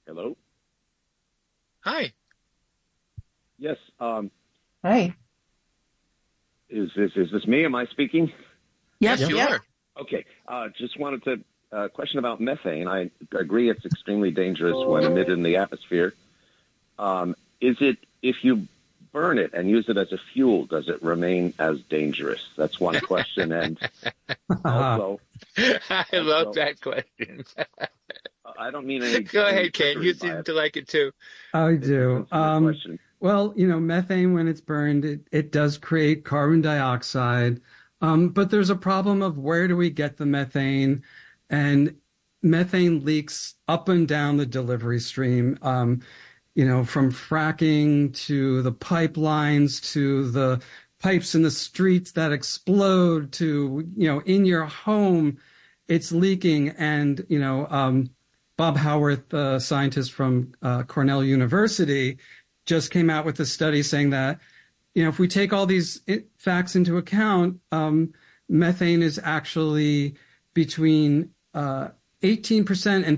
Speaker 11: Hello?
Speaker 5: Hi.
Speaker 11: Yes.
Speaker 10: Hi.
Speaker 11: Is this me? Am I speaking?
Speaker 5: Yes, you are.
Speaker 11: Okay. Just wanted to question about methane. I agree it's extremely dangerous when emitted in the atmosphere. Is it, if you burn it and use it as a fuel, does it remain as dangerous? That's one question. And also,
Speaker 5: I love that question.
Speaker 11: I don't mean any.
Speaker 5: Go ahead, Ken. You seem to like it too.
Speaker 9: I do. Well, methane, when it's burned, it does create carbon dioxide. But there's a problem of where do we get the methane? And methane leaks up and down the delivery stream, from fracking to the pipelines to the pipes in the streets that explode to, in your home, it's leaking. And, Bob Howarth, a scientist from Cornell University, just came out with a study saying that, if we take all these facts into account, methane is actually between 18% and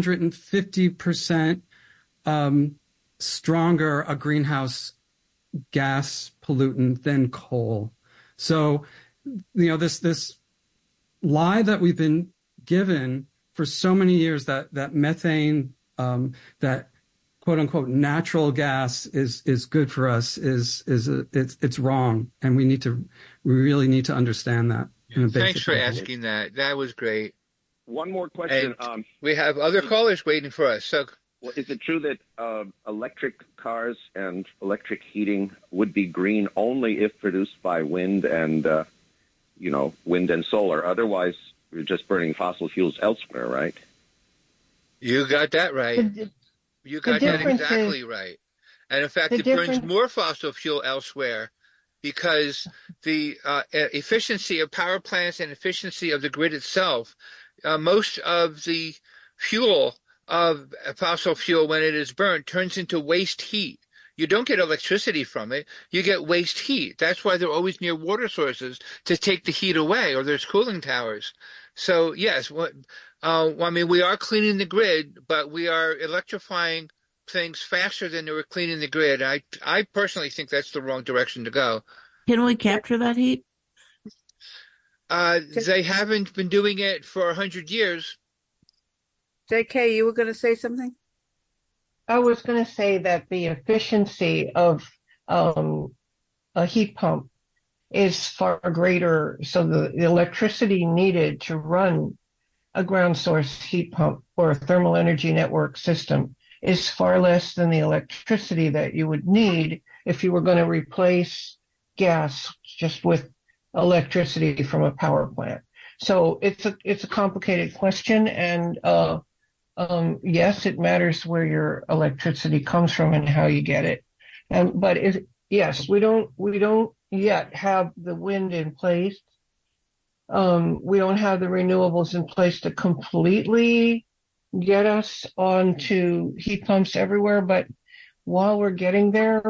Speaker 9: 350% stronger a greenhouse gas pollutant than coal. So, this lie that we've been given for so many years that methane, that quote unquote natural gas is good for us it's wrong, and we really need to understand that.
Speaker 5: Thanks for asking that. That was great.
Speaker 11: One more question.
Speaker 5: We have other callers waiting for us. So,
Speaker 11: well, is it true that electric cars and electric heating would be green only if produced by wind and wind and solar? Otherwise, we're just burning fossil fuels elsewhere, right?
Speaker 5: You got that right. You got that exactly right. And in fact, it burns more fossil fuel elsewhere because the efficiency of power plants and efficiency of the grid itself, most of the fuel of fossil fuel, when it is burnt, turns into waste heat. You don't get electricity from it. You get waste heat. That's why they're always near water sources to take the heat away, or there's cooling towers. So, yes, we are cleaning the grid, but we are electrifying things faster than they were cleaning the grid. I personally think that's the wrong direction to go.
Speaker 6: Can we capture that heat?
Speaker 5: They haven't been doing it for 100 years.
Speaker 7: JK, you were going to say something?
Speaker 10: I was going to say that the efficiency of a heat pump is far greater. So the electricity needed to run a ground source heat pump or a thermal energy network system is far less than the electricity that you would need if you were going to replace gas just with electricity from a power plant. So it's a complicated question, and yes, it matters where your electricity comes from and how you get it. But yes, we don't yet have the wind in place. We don't have the renewables in place to completely get us onto heat pumps everywhere. But while we're getting there,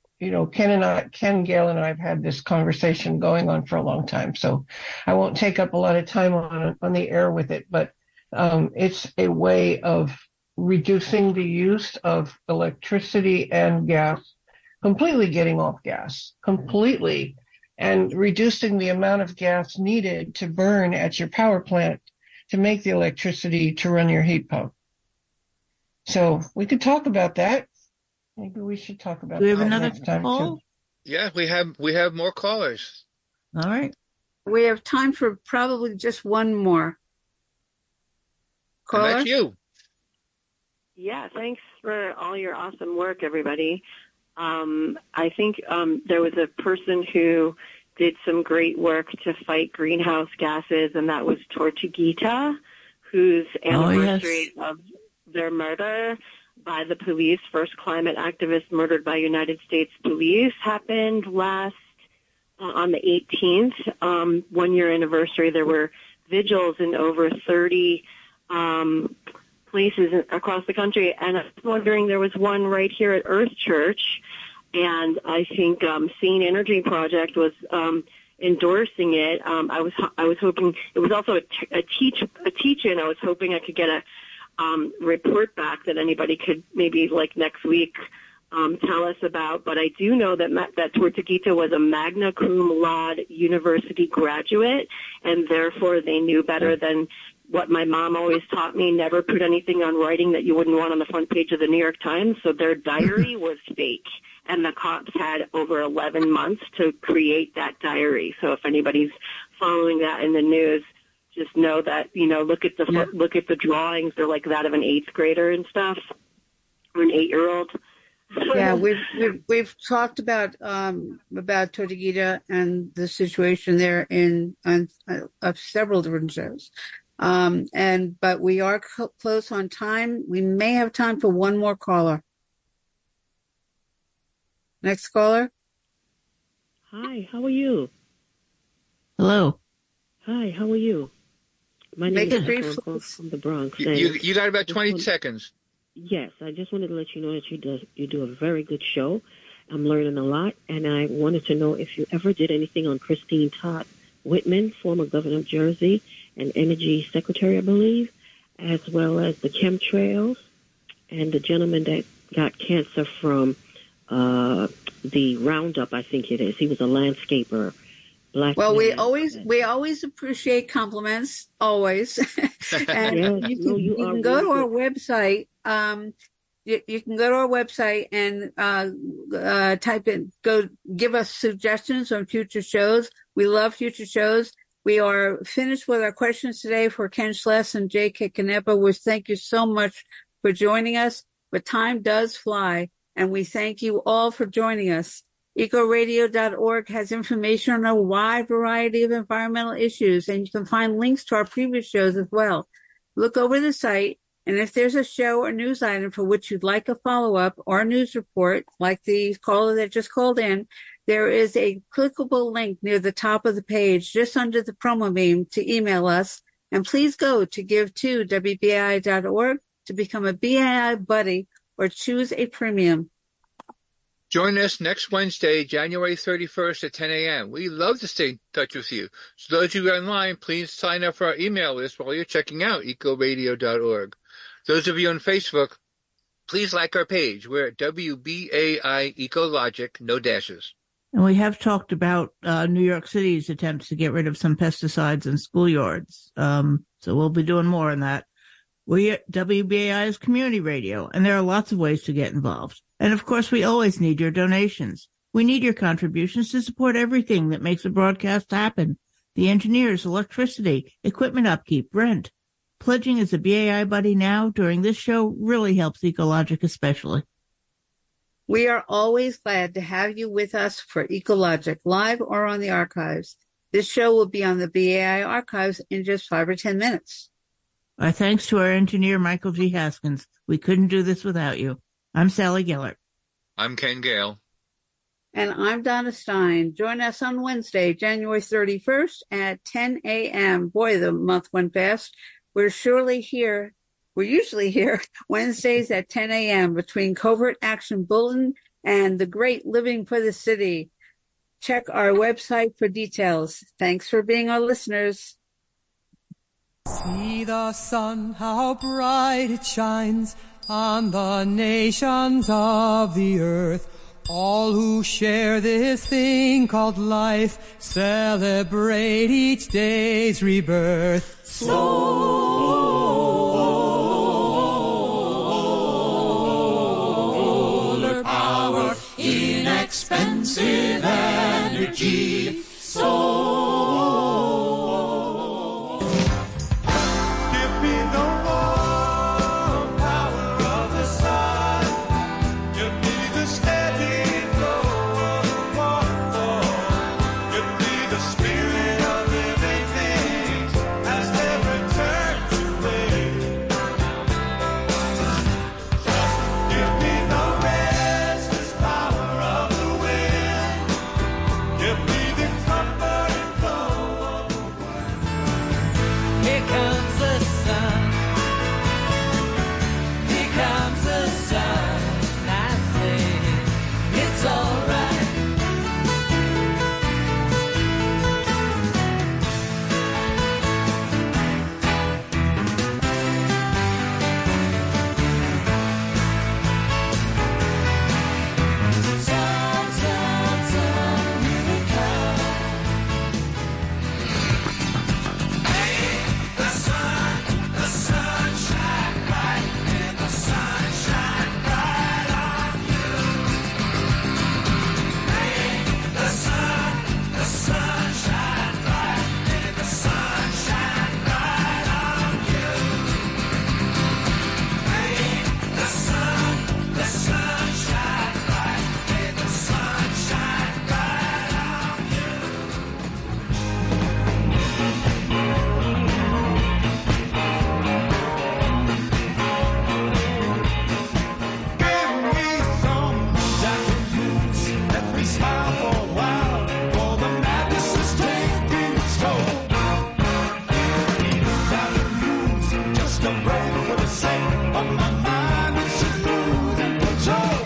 Speaker 10: Ken Gale and I have had this conversation going on for a long time. So I won't take up a lot of time on the air with it, but it's a way of reducing the use of electricity and gas, completely getting off gas, completely, and reducing the amount of gas needed to burn at your power plant to make the electricity to run your heat pump. So we could talk about that. Maybe we should talk about that next time too.
Speaker 5: Yeah, we have more callers.
Speaker 6: All right.
Speaker 7: We have time for probably just one more.
Speaker 5: Caller? And that's you.
Speaker 12: Yeah, thanks for all your awesome work, everybody. I think there was a person who did some great work to fight greenhouse gases, and that was Tortuguita, whose anniversary of their murder by the police, first climate activist murdered by United States police, happened last on the 18th. 1 year anniversary. There were vigils in over 30 places across the country, and I was wondering, there was one right here at Earth Church, and I think Sane Energy Project was endorsing it. I was hoping it was also a teach-in. I was hoping I could get report back that anybody could maybe like next week tell us about. But I do know that Tortuguita was a magna cum laude university graduate, and therefore they knew better than what my mom always taught me: never put anything on writing that you wouldn't want on the front page of the New York Times. So their diary was fake, and the cops had over 11 months to create that diary. So if anybody's following that in the news, just know that, look at the drawings. They're like that of an 8th grader and stuff, or an 8-year-old.
Speaker 7: Yeah, we've talked about Tortuguita and the situation there on several different shows. But we are close on time. We may have time for one more caller. Next caller.
Speaker 13: Hi, how are you?
Speaker 6: Hello.
Speaker 13: Hi, how are you? My name is Echo. I'm from the Bronx.
Speaker 5: You got about 20 seconds.
Speaker 13: Yes, I just wanted to let you know that you do a very good show. I'm learning a lot, and I wanted to know if you ever did anything on Christine Todd Whitman, former governor of Jersey and energy secretary, I believe, as well as the chemtrails and the gentleman that got cancer from the Roundup, I think it is. He was a landscaper.
Speaker 7: Well, we always appreciate compliments, always. And you can go to our website. You can go to our website and give us suggestions on future shows. We love future shows. We are finished with our questions today for Ken Schless and J.K. Canepa. We thank you so much for joining us. But time does fly, and we thank you all for joining us. EcoRadio.org has information on a wide variety of environmental issues, and you can find links to our previous shows as well. Look over the site, and if there's a show or news item for which you'd like a follow-up or a news report, like the caller that just called in, there is a clickable link near the top of the page, just under the promo beam, to email us. And please go to give2wbai.org to become a BAI buddy or choose a premium.
Speaker 5: Join us next Wednesday, January 31st at 10 a.m. We love to stay in touch with you. So those of you online, please sign up for our email list while you're checking out ecoradio.org. Those of you on Facebook, please like our page. We're at WBAI Ecologic, no dashes.
Speaker 6: And we have talked about New York City's attempts to get rid of some pesticides in schoolyards. So we'll be doing more on that. WBAI is community radio, and there are lots of ways to get involved. And of course, we always need your donations. We need your contributions to support everything that makes a broadcast happen. The engineers, electricity, equipment upkeep, rent. Pledging as a BAI buddy now during this show really helps Ecologic especially.
Speaker 7: We are always glad to have you with us for Ecologic, live or on the archives. This show will be on the BAI archives in just 5 or 10 minutes.
Speaker 6: Our thanks to our engineer, Michael G. Haskins. We couldn't do this without you. I'm Sally Gellert.
Speaker 5: I'm Ken Gale.
Speaker 7: And I'm Donna Stein. Join us on Wednesday, January 31st at 10 a.m. Boy, the month went fast. We're usually here Wednesdays at 10 a.m. between Covert Action Bulletin and the Great Living for the City. Check our website for details. Thanks for being our listeners.
Speaker 14: See the sun, how bright it shines on the nations of the earth. All who share this thing called life celebrate each day's rebirth. Solar power, inexpensive energy.
Speaker 3: Give me just a break for the sake of my mind, which is losing control.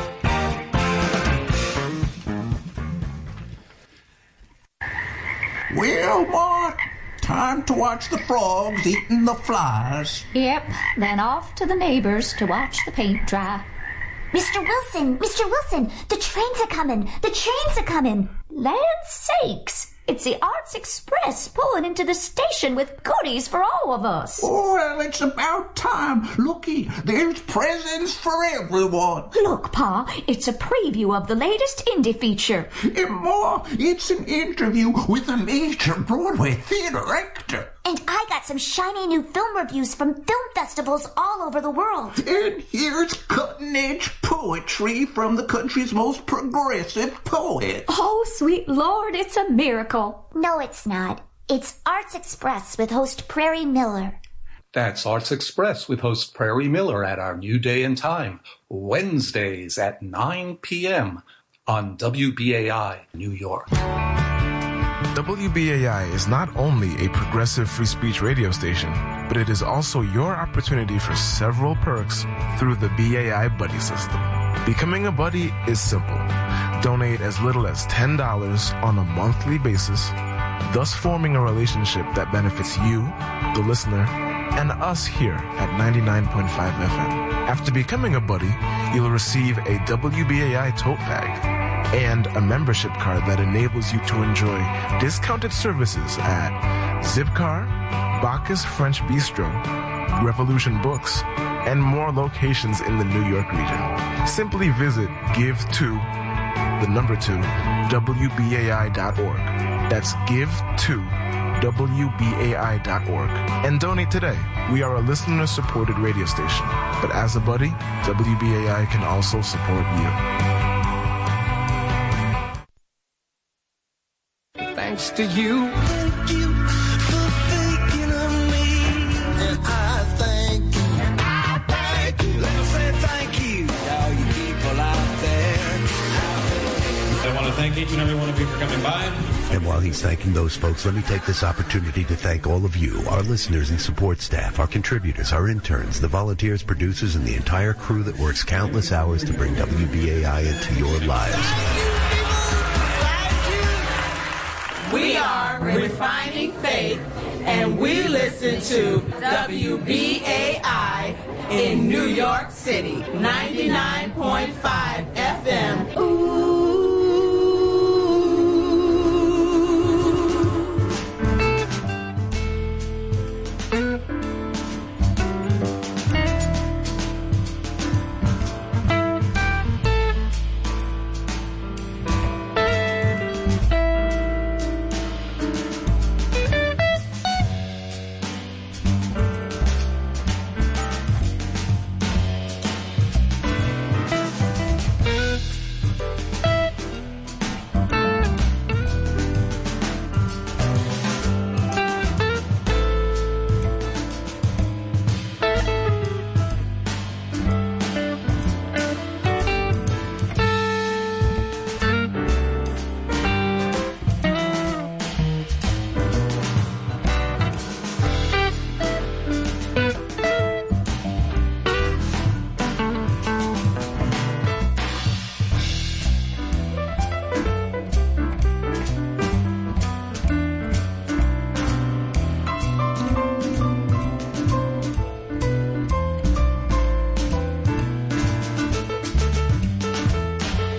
Speaker 15: Well, Mark, time to watch the frogs eating the flies.
Speaker 16: Yep, then off to the neighbors to watch the paint dry.
Speaker 17: Mr. Wilson, the trains are coming. The trains are coming.
Speaker 16: Land sakes! It's the Arts Express pulling into the station with goodies for all of us.
Speaker 15: Oh, well, it's about time. Looky, there's presents for everyone.
Speaker 16: Look, Pa, it's a preview of the latest indie feature.
Speaker 15: And Ma, it's an interview with a major Broadway theater actor.
Speaker 17: And I got some shiny new film reviews from film festivals all over the world.
Speaker 15: And here's cutting-edge poetry from the country's most progressive poet.
Speaker 16: Oh, sweet Lord, it's a miracle.
Speaker 17: No, it's not. It's Arts Express with host Prairie Miller.
Speaker 18: That's Arts Express with host Prairie Miller at our new day and time, Wednesdays at 9 p.m. on WBAI, New York.
Speaker 19: WBAI is not only a progressive free speech radio station, but it is also your opportunity for several perks through the BAI Buddy system. Becoming a buddy is simple. Donate as little as $10 on a monthly basis, thus forming a relationship that benefits you, the listener, and us here at 99.5 FM. After becoming a buddy, you'll receive a WBAI tote bag and a membership card that enables you to enjoy discounted services at Zipcar, Bacchus French Bistro, Revolution Books, and more locations in the New York region. Simply visit give2WBAI.org. That's give2WBAI.org and donate today. We are a listener-supported radio station, but as a buddy, WBAI can also support you.
Speaker 3: Thanks to you. Thank you for thinking of me. And I thank you. And I thank you. Let us say thank you to all you people out there.
Speaker 20: I want to thank each and every one of you for coming by.
Speaker 21: And while he's thanking those folks, let me take this opportunity to thank all of you, our listeners and support staff, our contributors, our interns, the volunteers, producers, and the entire crew that works countless hours to bring WBAI into your lives.
Speaker 22: We are Refining Faith, and we listen to WBAI in New York City, 99.5 FM. Ooh.